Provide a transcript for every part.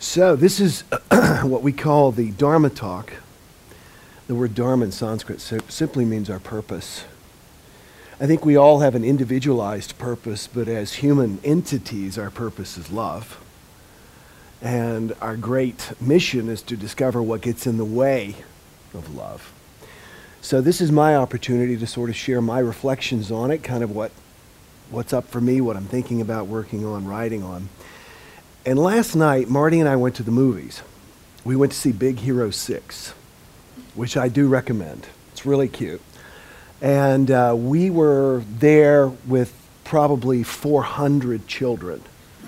So this is what we call the Dharma talk. The word Dharma in Sanskrit simply means our purpose. I think we all have an individualized purpose, but as human entities, our purpose is love. And our great mission is to discover what gets in the way of love. So this is my opportunity to sort of share my reflections on it, kind of what's up for me, what I'm thinking about, working on, writing on. And last night, Marty and I went to the movies. We went to see Big Hero 6, which I do recommend. It's really cute. And we were there with probably 400 children.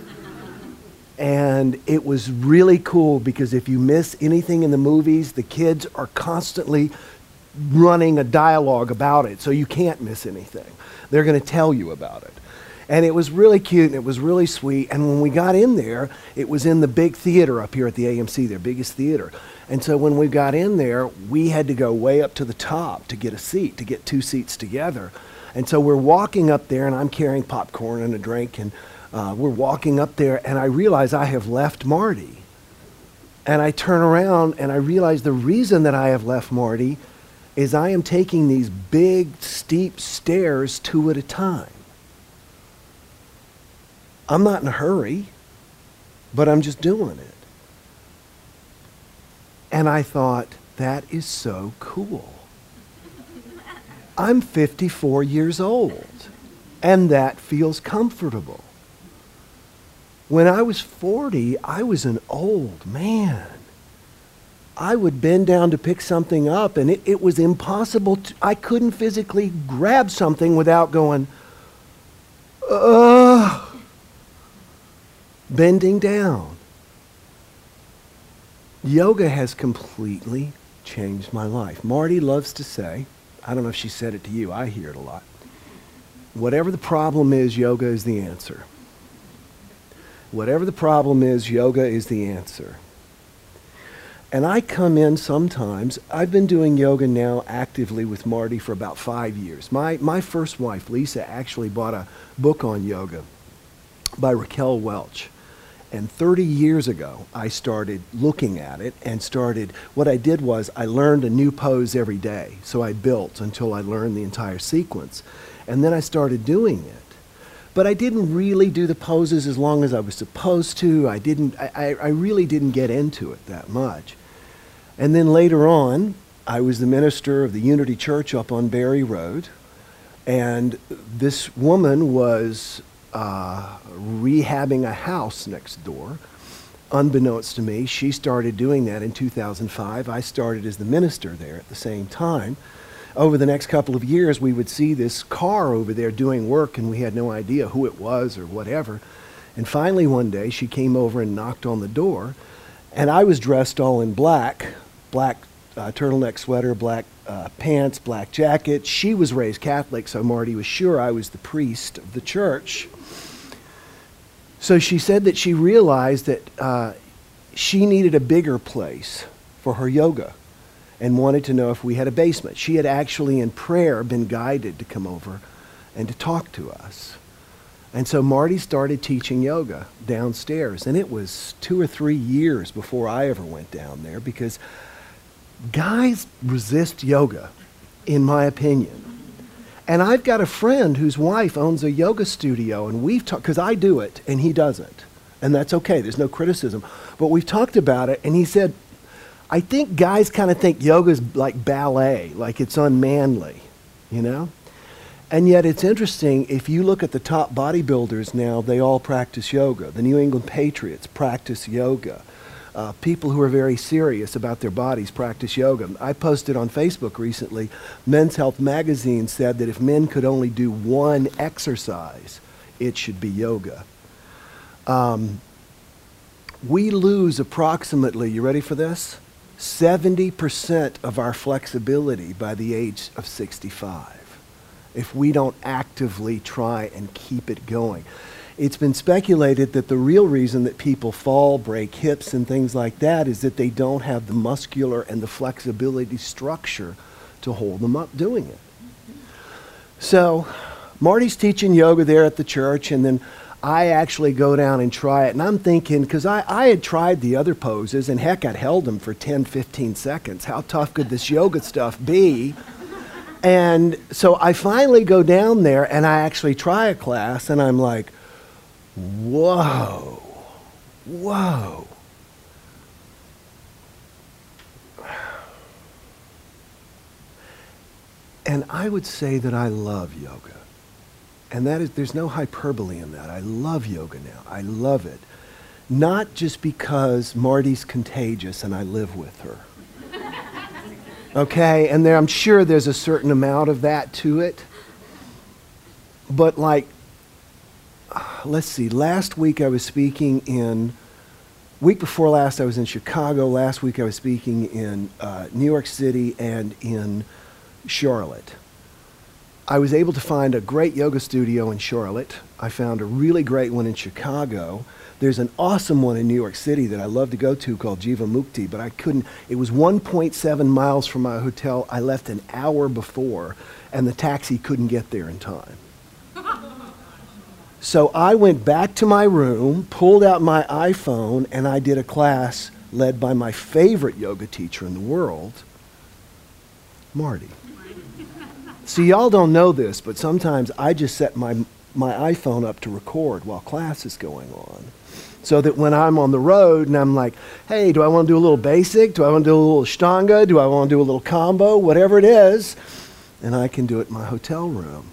And it was really cool because if you miss anything in the movies, the kids are constantly running a dialogue about it, so you can't miss anything. They're going to tell you about it. And it was really cute and it was really sweet. And when we got in there, it was in the big theater up here at the AMC, their biggest theater. And so when we got in there, we had to go way up to the top to get a seat, to get two seats together. And so we're walking up there, and I'm carrying popcorn and a drink, and we're walking up there, and I realize I have left Marty. And I turn around, and I realize the reason that I have left Marty is I am taking these big, steep stairs 2 at a time. I'm not in a hurry, but I'm just doing it. And I thought, that is so cool. I'm 54 years old, and that feels comfortable. When I was 40, I was an old man. I would bend down to pick something up, and it was impossible. I couldn't physically grab something without going, bending down. Yoga has completely changed my life. Marty loves to say, I don't know if she said it to you, I hear it a lot, whatever the problem is, yoga is the answer. Whatever the problem is, yoga is the answer. And I come in sometimes, I've been doing yoga now actively with Marty for about 5 years. My first wife, Lisa, actually bought a book on yoga by Raquel Welch. And 30 years ago, I started looking at it and what I did was I learned a new pose every day. So I built until I learned the entire sequence. And then I started doing it. But I didn't really do the poses as long as I was supposed to. I really didn't get into it that much. And then later on, I was the minister of the Unity Church up on Berry Road. And this woman was rehabbing a house next door. Unbeknownst to me, she started doing that in 2005. I started as the minister there at the same time. Over the next couple of years, we would see this car over there doing work, and we had no idea who it was or whatever. And finally one day, she came over and knocked on the door, and I was dressed all in black turtleneck sweater, black pants, black jacket. She was raised Catholic, so Marty was sure I was the priest of the church. So she said that she realized that she needed a bigger place for her yoga and wanted to know if we had a basement. She had actually in prayer been guided to come over and to talk to us. And so Marty started teaching yoga downstairs, and it was 2 or 3 years before I ever went down there because guys resist yoga, in my opinion. And I've got a friend whose wife owns a yoga studio, and we've talked, because I do it and he doesn't. And that's okay, there's no criticism. But we've talked about it, and he said, I think guys kind of think yoga's like ballet, like it's unmanly, you know? And yet it's interesting, if you look at the top bodybuilders now, they all practice yoga. The New England Patriots practice yoga. People who are very serious about their bodies practice yoga. I posted on Facebook recently, Men's Health Magazine said that if men could only do one exercise, it should be yoga. We lose approximately, you ready for this? 70% of our flexibility by the age of 65 if we don't actively try and keep it going. It's been speculated that the real reason that people fall, break hips and things like that is that they don't have the muscular and the flexibility structure to hold them up doing it. So Marty's teaching yoga there at the church, and then I actually go down and try it. And I'm thinking, because I had tried the other poses, and heck, I'd held them for 10, 15 seconds. How tough could this yoga stuff be? And so I finally go down there, and I actually try a class, and I'm like, whoa, whoa. And I would say that I love yoga. And that is, there's no hyperbole in that. I love yoga now. I love it. Not just because Marty's contagious and I live with her. Okay? And I'm sure there's a certain amount of that to it. But like, let's see, last week I was speaking week before last I was in Chicago. Last week I was speaking in New York City and in Charlotte. I was able to find a great yoga studio in Charlotte. I found a really great one in Chicago. There's an awesome one in New York City that I love to go to called Jiva Mukti, but I couldn't. It was 1.7 miles from my hotel. I left an hour before, and the taxi couldn't get there in time. So I went back to my room, pulled out my iPhone, and I did a class led by my favorite yoga teacher in the world, Marty. See, y'all don't know this, but sometimes I just set my iPhone up to record while class is going on. So that when I'm on the road and I'm like, hey, do I want to do a little basic? Do I want to do a little Ashtanga? Do I want to do a little combo? Whatever it is. And I can do it in my hotel room.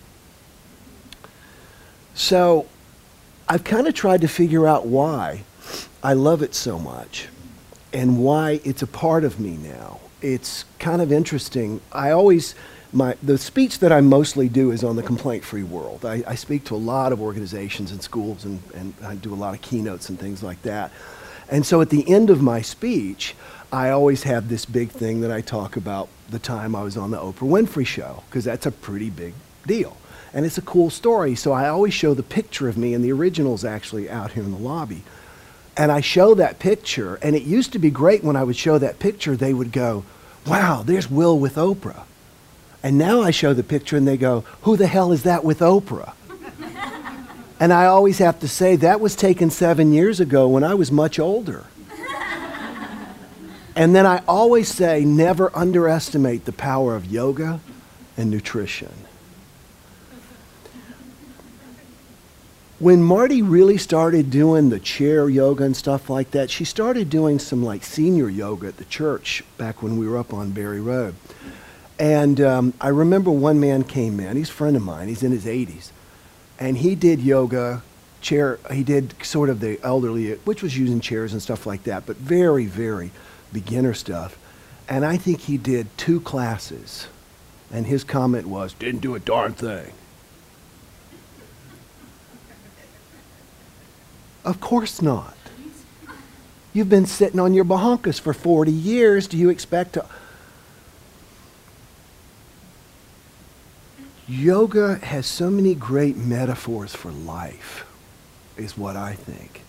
So I've kind of tried to figure out why I love it so much and why it's a part of me now. It's kind of interesting. The speech that I mostly do is on the complaint-free world. I speak to a lot of organizations and schools, and I do a lot of keynotes and things like that. And so at the end of my speech, I always have this big thing that I talk about the time I was on the Oprah Winfrey Show, because that's a pretty big deal. And it's a cool story, so I always show the picture of me, and the original's actually out here in the lobby. And I show that picture, and it used to be great when I would show that picture, they would go, wow, there's Will with Oprah. And now I show the picture and they go, who the hell is that with Oprah? And I always have to say, that was taken 7 years ago when I was much older. And then I always say, never underestimate the power of yoga and nutrition. When Marty really started doing the chair yoga and stuff like that, she started doing some like senior yoga at the church back when we were up on Berry Road. And I remember one man came in, he's a friend of mine, he's in his 80s, and he did yoga, he did sort of the elderly, which was using chairs and stuff like that, but very, very beginner stuff. And I think he did 2 classes, and his comment was, didn't do a darn thing. Of course not. You've been sitting on your bahunkas for 40 years, do you expect to... Yoga has so many great metaphors for life, is what I think.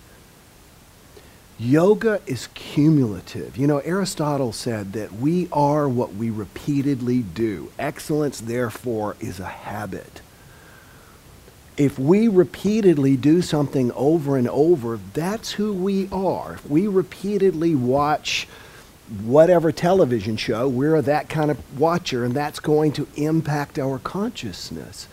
Yoga is cumulative. You know, Aristotle said that we are what we repeatedly do. Excellence, therefore, is a habit. If we repeatedly do something over and over, that's who we are. If we repeatedly watch whatever television show, we're that kind of watcher, and that's going to impact our consciousness.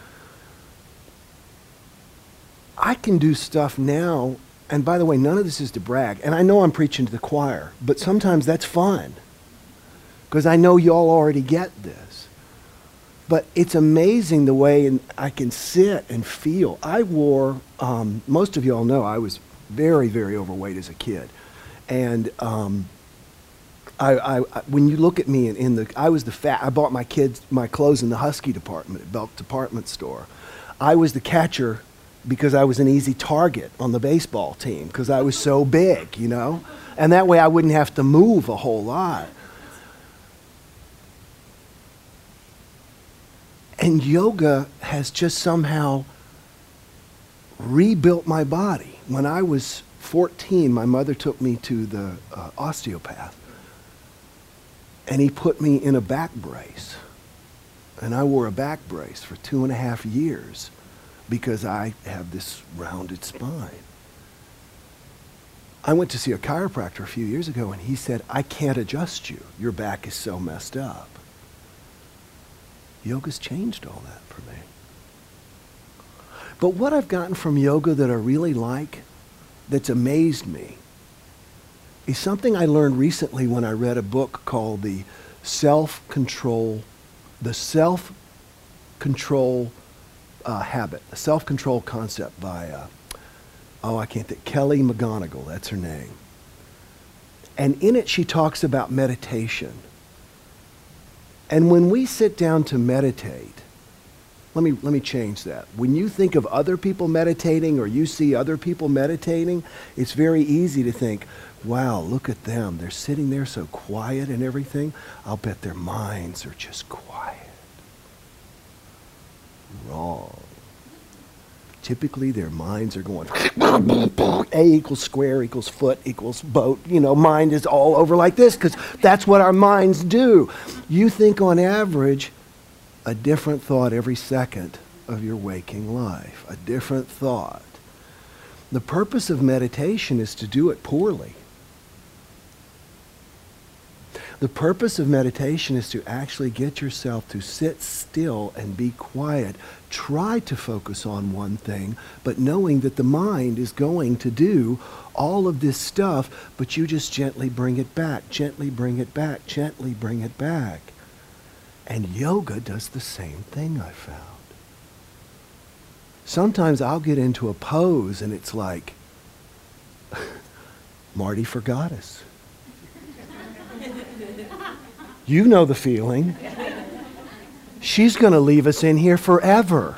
I can do stuff now, and by the way, none of this is to brag, and I know I'm preaching to the choir, but sometimes that's fun, because I know y'all already get this. But it's amazing the way I can sit and feel. I wore, most of y'all know I was very, very overweight as a kid, and when you look at me I was the fat. I bought my clothes in the Husky department at Belk Department Store. I was the catcher because I was an easy target on the baseball team because I was so big, you know, and that way I wouldn't have to move a whole lot. And yoga has just somehow rebuilt my body. When I was 14, my mother took me to the osteopath. And he put me in a back brace. And I wore a back brace for 2.5 years because I have this rounded spine. I went to see a chiropractor a few years ago, and he said, I can't adjust you. Your back is so messed up. Yoga's changed all that for me. But what I've gotten from yoga that I really like, that's amazed me, is something I learned recently when I read a book called The Self-Control Habit, a self-control concept by, I can't think, Kelly McGonigal, that's her name. And in it she talks about meditation. And when we sit down to meditate, let me change that. When you think of other people meditating or you see other people meditating, it's very easy to think, wow, look at them. They're sitting there so quiet and everything. I'll bet their minds are just quiet. Wrong. Typically their minds are going A equals square equals foot equals boat. Mind is all over like this because that's what our minds do. You think on average a different thought every second of your waking life. A different thought. The purpose of meditation is to do it poorly. The purpose of meditation is to actually get yourself to sit still and be quiet. Try to focus on one thing, but knowing that the mind is going to do all of this stuff, but you just gently bring it back, gently bring it back, gently bring it back. And yoga does the same thing, I found. Sometimes I'll get into a pose and it's like, Marty forgot us. You know the feeling. She's going to leave us in here forever.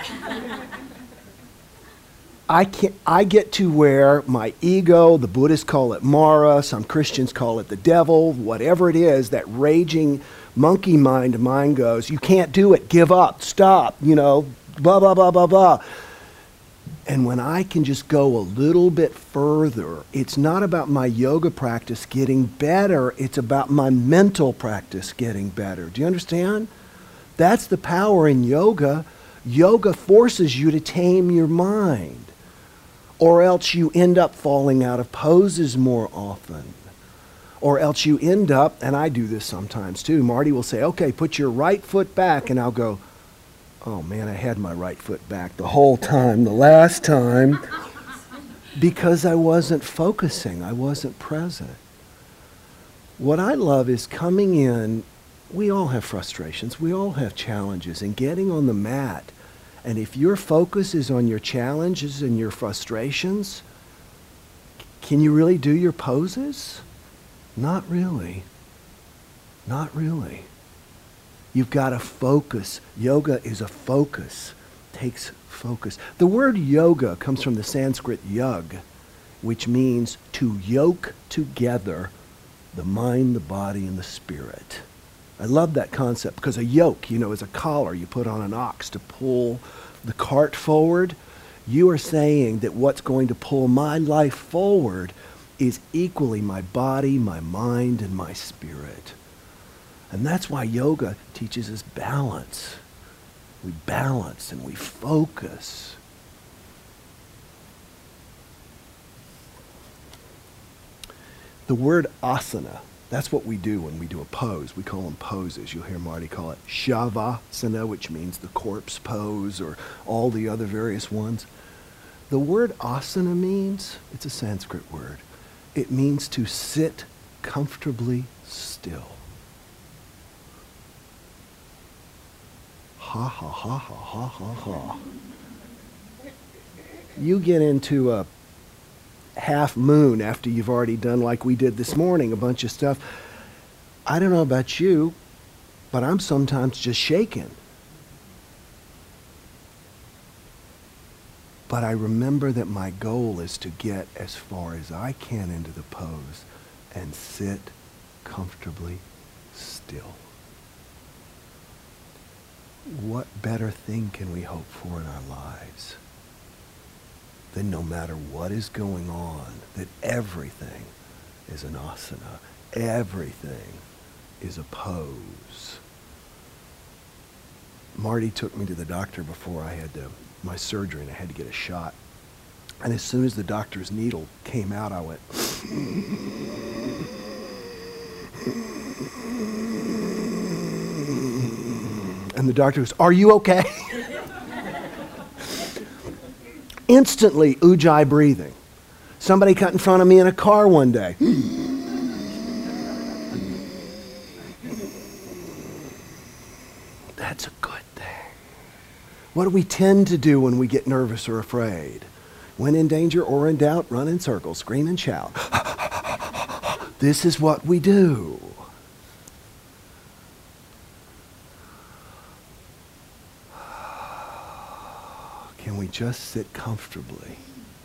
I get to where my ego, the Buddhists call it Mara, some Christians call it the devil, whatever it is, that raging monkey mind of mine goes, you can't do it, give up, stop, blah, blah, blah, blah, blah. And when I can just go a little bit further, it's not about my yoga practice getting better, it's about my mental practice getting better. Do you understand? That's the power in yoga. Yoga forces you to tame your mind, or else you end up falling out of poses more often. Or else you end up, and I do this sometimes too, Marty will say, okay, put your right foot back, and I'll go, oh man, I had my right foot back the whole time, the last time, because I wasn't focusing, I wasn't present. What I love is coming in, we all have frustrations, we all have challenges, and getting on the mat, and if your focus is on your challenges and your frustrations, can you really do your poses? Not really. Not really. You've got to focus. Yoga is a focus. Takes focus. The word yoga comes from the Sanskrit yug, which means to yoke together the mind, the body, and the spirit. I love that concept because a yoke, is a collar you put on an ox to pull the cart forward. You are saying that what's going to pull my life forward is equally my body, my mind, and my spirit. And that's why yoga teaches us balance. We balance and we focus. The word asana, that's what we do when we do a pose. We call them poses. You'll hear Marty call it shavasana, which means the corpse pose, or all the other various ones. The word asana means, it's a Sanskrit word, it means to sit comfortably still. Ha, ha, ha, ha, ha, ha, ha. You get into a half moon after you've already done, like we did this morning, a bunch of stuff. I don't know about you, but I'm sometimes just shaken. But I remember that my goal is to get as far as I can into the pose and sit comfortably still. What better thing can we hope for in our lives than no matter what is going on, that everything is an asana, everything is a pose. Marty took me to the doctor before I had to my surgery, and I had to get a shot. And as soon as the doctor's needle came out, I went, and the doctor goes, "Are you okay?" Instantly, Ujjayi breathing. Somebody cut in front of me in a car one day. That's a good thing. What do we tend to do when we get nervous or afraid? When in danger or in doubt, run in circles, scream and shout. This is what we do. Can we just sit comfortably?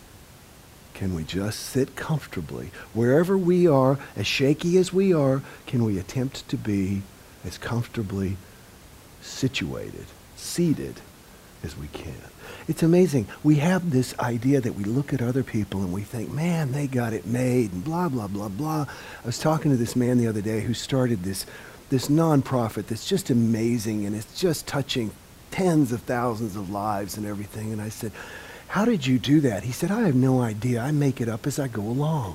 Can we just sit comfortably? Wherever we are, as shaky as we are, can we attempt to be as comfortably situated, seated as we can? It's amazing. We have this idea that we look at other people and we think, man, they got it made and blah, blah, blah, blah. I was talking to this man the other day who started this nonprofit that's just amazing, and it's just touching tens of thousands of lives and everything. And I said, "How did you do that?" He said, "I have no idea. I make it up as I go along."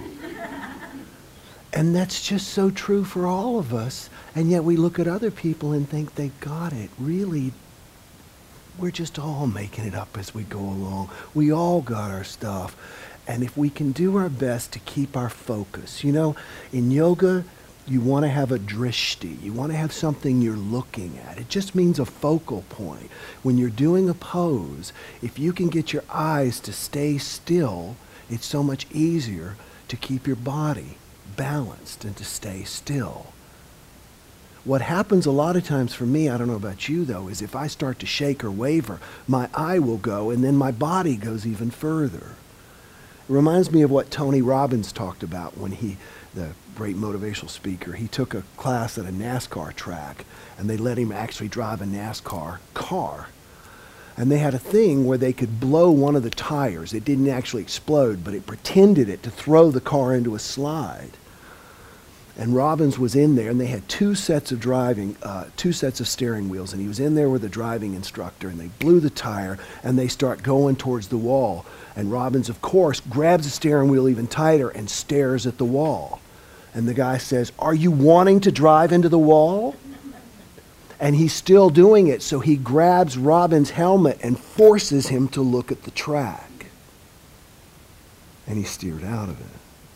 And that's just so true for all of us. And yet we look at other people and think they got it. Really, we're just all making it up as we go along. We all got our stuff. And if we can do our best to keep our focus. You know, in yoga, you want to have a drishti. You want to have something you're looking at. It just means a focal point. When you're doing a pose, if you can get your eyes to stay still, it's so much easier to keep your body balanced and to stay still. What happens a lot of times for me, I don't know about you though, is if I start to shake or waver, my eye will go and then my body goes even further. It reminds me of what Tony Robbins talked about when the great motivational speaker, he took a class at a NASCAR track and they let him actually drive a NASCAR car. And they had a thing where they could blow one of the tires. It didn't actually explode, but it pretended it to throw the car into a slide. And Robbins was in there, and they had two sets of steering wheels, and he was in there with a driving instructor, and they blew the tire, and they start going towards the wall. And Robbins, of course, grabs the steering wheel even tighter and stares at the wall. And the guy says, "Are you wanting to drive into the wall?" And he's still doing it, so he grabs Robbins' helmet and forces him to look at the track. And he steered out of it.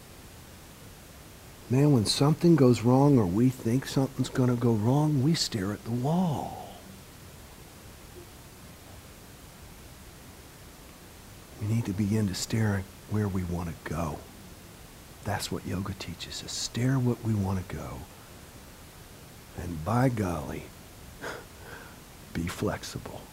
Man, when something goes wrong or we think something's going to go wrong, we stare at the wall. We need to begin to stare at where we want to go. That's what yoga teaches us. Stare what we want to go. And by golly, be flexible.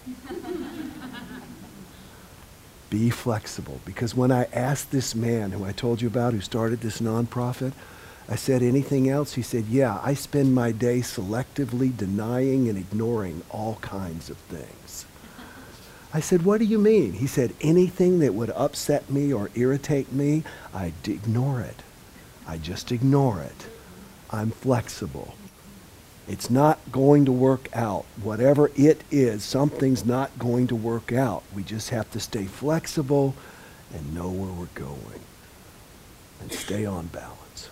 Be flexible. Because when I asked this man who I told you about who started this nonprofit, I said, "Anything else?" He said, "Yeah, I spend my day selectively denying and ignoring all kinds of things." I said, "What do you mean?" He said, "Anything that would upset me or irritate me, I ignore it. I just ignore it. I'm flexible. It's not going to work out. Whatever it is, something's not going to work out. We just have to stay flexible and know where we're going and stay on balance."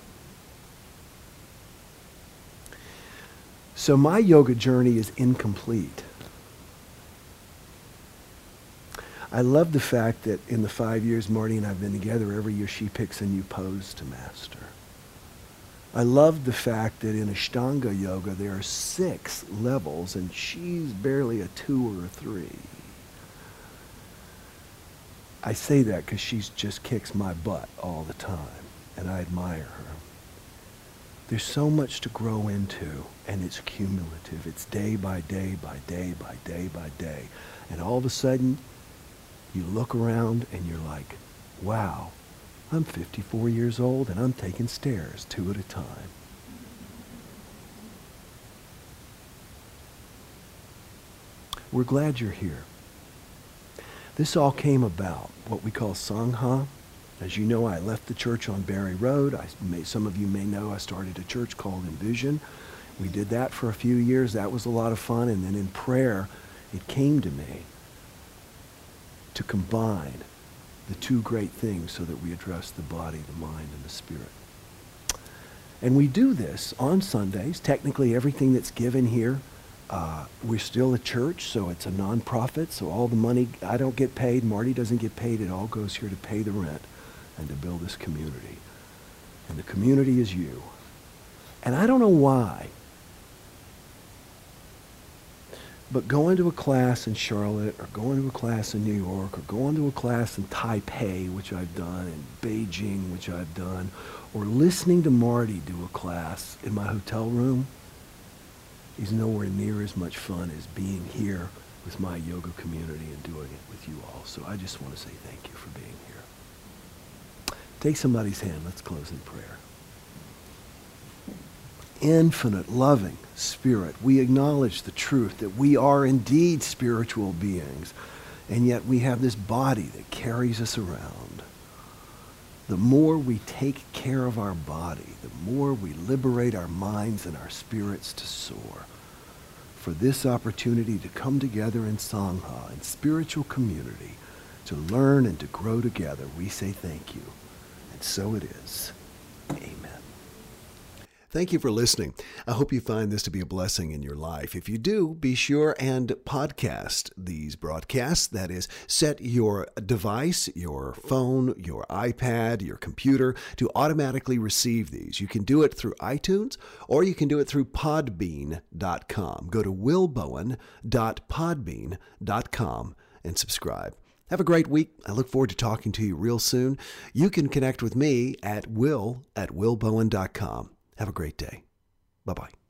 So my yoga journey is incomplete. I love the fact that in the 5 years Marty and I have been together, every year she picks a new pose to master. I love the fact that in Ashtanga yoga there are 6 levels and she's barely a 2 or a 3. I say that because she just kicks my butt all the time and I admire her. There's so much to grow into, and it's cumulative. It's day by day by day by day by day. And all of a sudden, you look around and you're like, wow, I'm 54 years old and I'm taking stairs 2 at a time. We're glad you're here. This all came about, what we call Sangha. As you know, I left the church on Barry Road. Some of you may know I started a church called Envision. We did that for a few years. That was a lot of fun. And then in prayer, it came to me. to combine the two great things so that we address the body, the mind, and the spirit. And we do this on Sundays. Technically, everything that's given here, we're still a church, so it's a nonprofit, so all the money, I don't get paid, Marty doesn't get paid, it all goes here to pay the rent and to build this community. And the community is you. And I don't know why, but going to a class in Charlotte, or going to a class in New York, or going to a class in Taipei, which I've done, and Beijing, which I've done, or listening to Marty do a class in my hotel room is nowhere near as much fun as being here with my yoga community and doing it with you all. So I just want to say thank you for being here. Take somebody's hand. Let's close in prayer. Infinite, loving Spirit, we acknowledge the truth that we are indeed spiritual beings, and yet we have this body that carries us around. The more we take care of our body, the more we liberate our minds and our spirits to soar. For this opportunity to come together in Sangha, in spiritual community, to learn and to grow together, we say thank you. And so it is. Amen. Thank you for listening. I hope you find this to be a blessing in your life. If you do, be sure and podcast these broadcasts. That is, set your device, your phone, your iPad, your computer to automatically receive these. You can do it through iTunes, or you can do it through podbean.com. Go to willbowen.podbean.com and subscribe. Have a great week. I look forward to talking to you real soon. You can connect with me at will@willbowen.com. Have a great day. Bye-bye.